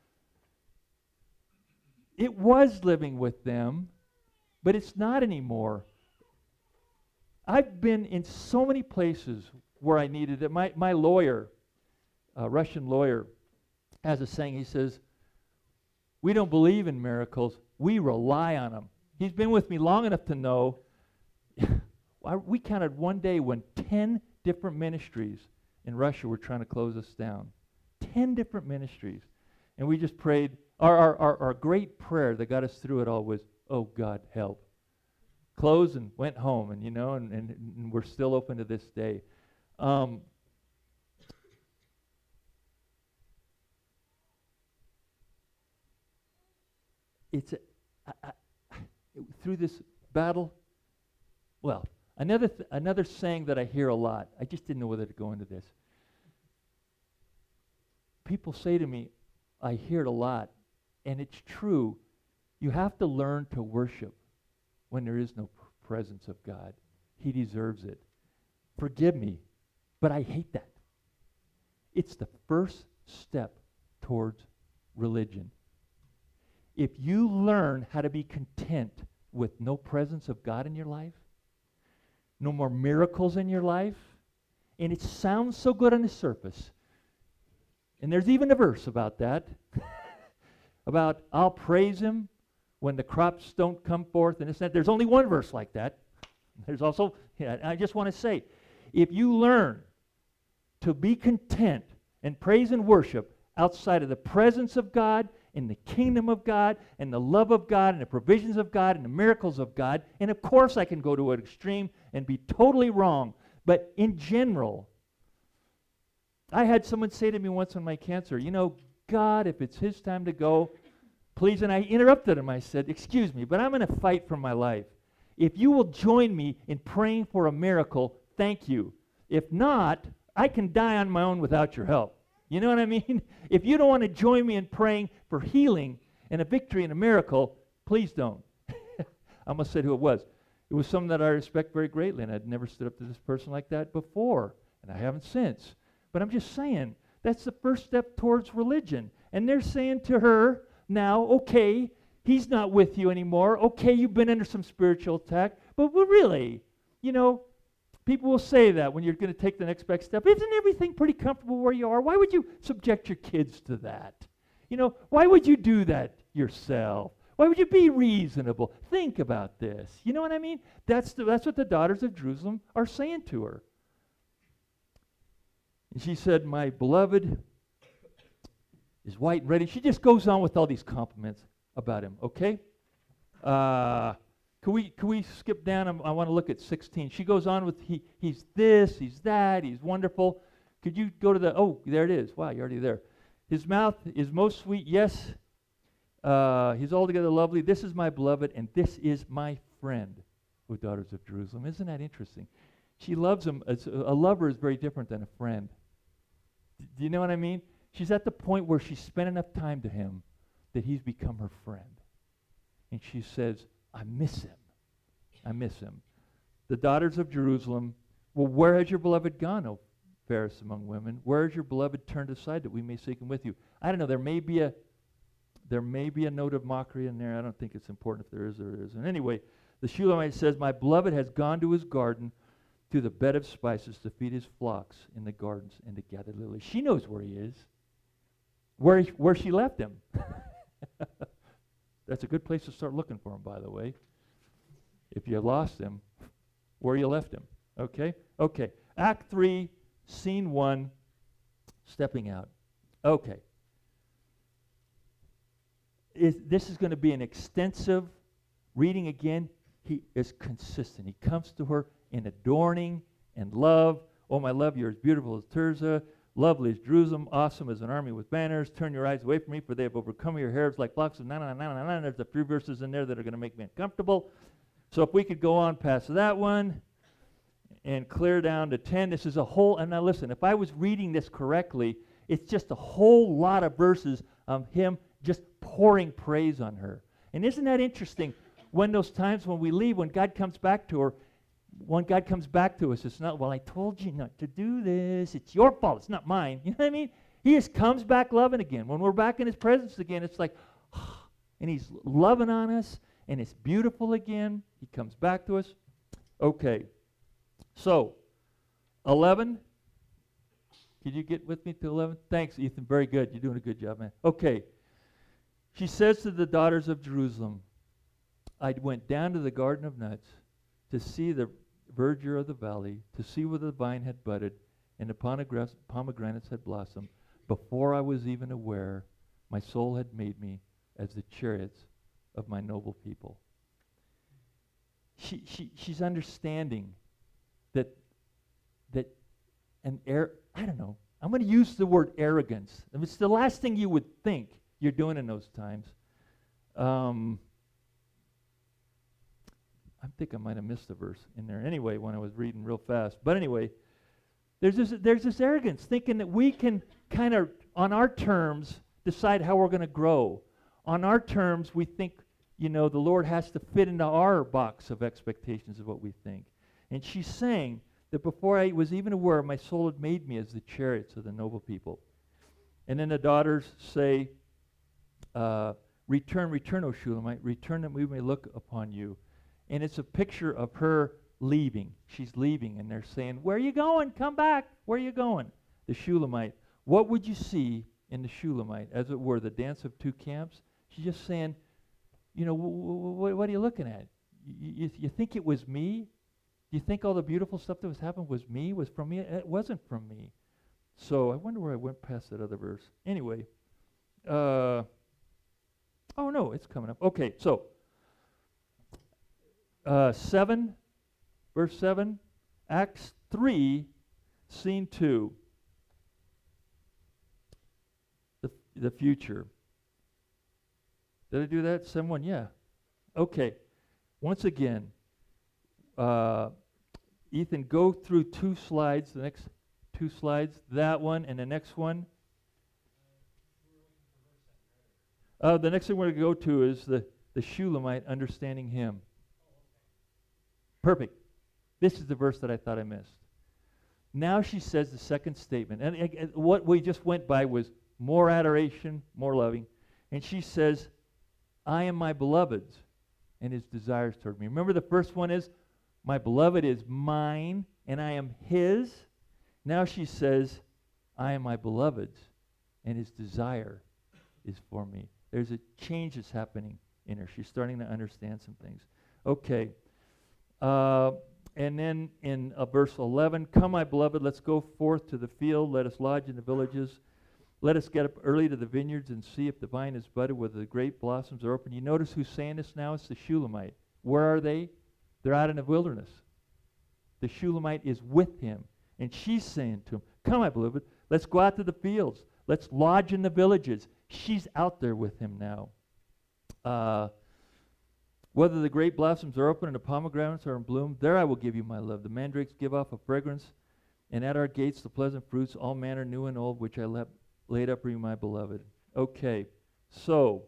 It was living with them, but it's not anymore. I've been in so many places where I needed it. My, my lawyer, a Russian lawyer, has a saying. He says, we don't believe in miracles. We rely on them. He's been with me long enough to know. We counted one day when ten different ministries in Russia were trying to close us down. Ten different ministries. And we just prayed. Our, our, our, our great prayer that got us through it all was, oh, God, help. Closed and went home, and you know, and, and, and we're still open to this day. Um, it's a, I, I, through this battle. Well, another th- another saying that I hear a lot. I just didn't know whether to go into this. People say to me, I hear it a lot, and it's true. You have to learn to worship when there is no pr- presence of God. He deserves it. Forgive me, but I hate that. It's the first step towards religion. If you learn how to be content with no presence of God in your life, no more miracles in your life, and it sounds so good on the surface, and there's even a verse about that, about I'll praise him when the crops don't come forth, and it's that. There's only one verse like that. There's also, yeah, I just want to say, if you learn to be content and praise and worship outside of the presence of God, in the kingdom of God, and the love of God, and the provisions of God, and the miracles of God, and of course I can go to an extreme and be totally wrong, but in general, I had someone say to me once on my cancer, you know, God, if it's his time to go, please, and I interrupted him. I said, excuse me, but I'm going to fight for my life. If you will join me in praying for a miracle, thank you. If not, I can die on my own without your help. You know what I mean? If you don't want to join me in praying for healing and a victory and a miracle, please don't. I almost said who it was. It was someone that I respect very greatly, and I'd never stood up to this person like that before, and I haven't since. But I'm just saying, that's the first step towards religion. And they're saying to her, now, okay, he's not with you anymore. Okay, you've been under some spiritual attack. But well, really, you know, people will say that when you're going to take the next best step. Isn't everything pretty comfortable where you are? Why would you subject your kids to that? You know, why would you do that yourself? Why would you be reasonable? Think about this. You know what I mean? That's the, that's what the daughters of Jerusalem are saying to her. And she said, my beloved is white and ready. She just goes on with all these compliments about him, okay? Uh, can we can we skip down? I, I want to look at sixteen. She goes on with, he he's this, he's that, he's wonderful. Could you go to the, oh, there it is. Wow, you're already there. His mouth is most sweet, yes. Uh, he's altogether lovely. This is my beloved, and this is my friend, O daughters of Jerusalem. Isn't that interesting? She loves him. As a, a lover is very different than a friend. D- do you know what I mean? She's at the point where she's spent enough time to him that he's become her friend. And she says, I miss him. I miss him. The daughters of Jerusalem, well, where has your beloved gone, O fairest among women? Where has your beloved turned aside that we may seek him with you? I don't know. There may be a there may be a note of mockery in there. I don't think it's important if there is or there isn't. Anyway, the Shulamite says, my beloved has gone to his garden, to the bed of spices, to feed his flocks in the gardens and to gather lilies. She knows where he is, where he, where she left him. That's a good place to start looking for him, by the way. If you lost him, where you left him. Okay? Okay. Act three, scene one, stepping out. Okay. Is, this is going to be an extensive reading again. He is consistent. He comes to her in adorning and love. Oh, my love, you're as beautiful as Tirzah, lovely as Jerusalem, awesome as an army with banners. Turn your eyes away from me, for they have overcome your hairs like flocks of na na na na na. There's a few verses in there that are going to make me uncomfortable. So if we could go on past that one and clear down to ten. This is a whole, and now listen, if I was reading this correctly, it's just a whole lot of verses of him just pouring praise on her. And isn't that interesting? When those times when we leave, when God comes back to her, when God comes back to us, it's not, well, I told you not to do this. It's your fault. It's not mine. You know what I mean? He just comes back loving again. When we're back in his presence again, it's like, and he's loving on us, and it's beautiful again. He comes back to us. Okay. So, eleven. Could you get with me to eleven? Thanks, Ethan. Very good. You're doing a good job, man. Okay. She says to the daughters of Jerusalem, I went down to the garden of nuts to see the verdure of the valley, to see whether the vine had budded and the pomegran- pomegranates had blossomed. Before I was even aware, my soul had made me as the chariots of my noble people. She, she, she's understanding that, that an air, I don't know, I'm going to use the word arrogance. If it's the last thing you would think you're doing in those times. Um, I think I might have missed a verse in there anyway when I was reading real fast. But anyway, there's this, there's this arrogance, thinking that we can kind of, on our terms, decide how we're going to grow. On our terms, we think, you know, the Lord has to fit into our box of expectations of what we think. And she's saying that before I was even aware, my soul had made me as the chariots of the noble people. And then the daughters say, uh, return, return, O Shulamite, return that we may look upon you. And it's a picture of her leaving. She's leaving, and they're saying, where are you going? Come back. Where are you going? The Shulamite. What would you see in the Shulamite? As it were, the dance of two camps? She's just saying, you know, w- w- w- what are you looking at? Y- y- you think it was me? Do you think all the beautiful stuff that was happening was me, was from me? It wasn't from me. So I wonder where I went past that other verse. Anyway. Uh, oh, no, it's coming up. Okay, so. Uh, seven, verse seven, Acts three, scene two, the the future. Did I do that? Someone, yeah. Okay. Once again, uh, Ethan, go through two slides. The next two slides, that one and the next one. Uh, the next thing we're going to go to is the the Shulamite understanding him. Perfect. This is the verse that I thought I missed. Now she says the second statement. And, and, and what we just went by was more adoration, more loving. And she says, I am my beloved's and his desires toward me. Remember the first one is, my beloved is mine and I am his. Now she says, I am my beloved's and his desire is for me. There's a change that's happening in her. She's starting to understand some things. Okay. Uh, and then in uh, verse eleven, come, my beloved, let's go forth to the field. Let us lodge in the villages. Let us get up early to the vineyards and see if the vine is budded, whether the grape blossoms are open. You notice who's saying this now? It's the Shulamite. Where are they? They're out in the wilderness. The Shulamite is with him. And she's saying to him, Come, my beloved, let's go out to the fields. Let's lodge in the villages. She's out there with him now. Uh, whether the grape blossoms are open and the pomegranates are in bloom, there I will give you my love. The mandrakes give off a fragrance, and at our gates the pleasant fruits, all manner new and old, which I le- laid up for you, my beloved. Okay, so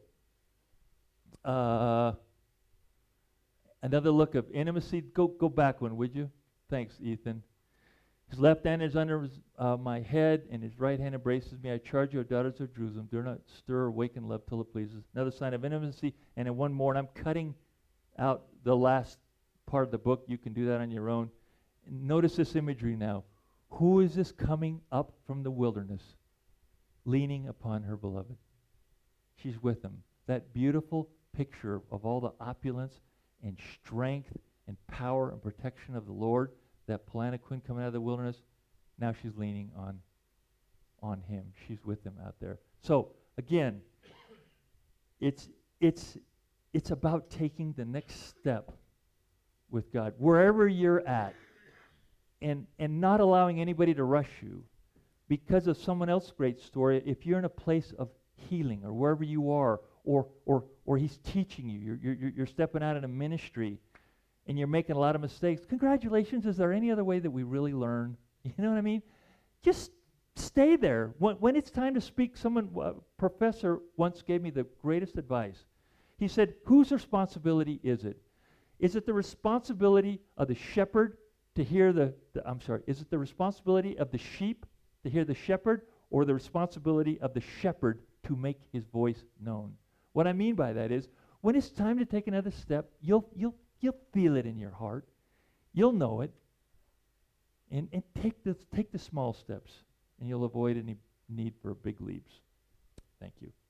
uh, another look of intimacy. Go, go back one, would you? Thanks, Ethan. His left hand is under his, uh, my head, and his right hand embraces me. I charge you, O daughters of Jerusalem, do not stir or waken love till it pleases. Another sign of intimacy, and then one more, and I'm cutting out the last part of the book. You can do that on your own. Notice this imagery now. Who is this coming up from the wilderness, leaning upon her beloved? She's with him. That beautiful picture of all the opulence and strength and power and protection of the Lord, that palanquin coming out of the wilderness, now she's leaning on, on him. She's with him out there. So, again, it's, it's, it's about taking the next step with God, wherever you're at, and, and not allowing anybody to rush you because of someone else's great story. If you're in a place of healing or wherever you are, or, or, or he's teaching you, you're, you're, you're stepping out in a ministry, and you're making a lot of mistakes, congratulations. Is there any other way that we really learn? You know what I mean? Just stay there. When, when it's time to speak, someone, a uh, professor once gave me the greatest advice. He said, whose responsibility is it? Is it the responsibility of the shepherd to hear the, the, I'm sorry, is it the responsibility of the sheep to hear the shepherd, or the responsibility of the shepherd to make his voice known? What I mean by that is, when it's time to take another step, you'll, you'll, You'll feel it in your heart. You'll know it. And, and take, the, take the small steps, and you'll avoid any need for big leaps. Thank you.